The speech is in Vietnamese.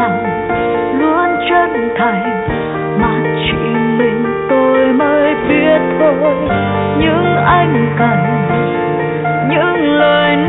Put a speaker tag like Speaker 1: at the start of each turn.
Speaker 1: lòng luôn chân thành, mà chỉ mình tôi mới biết thôi. Những anh cần những lời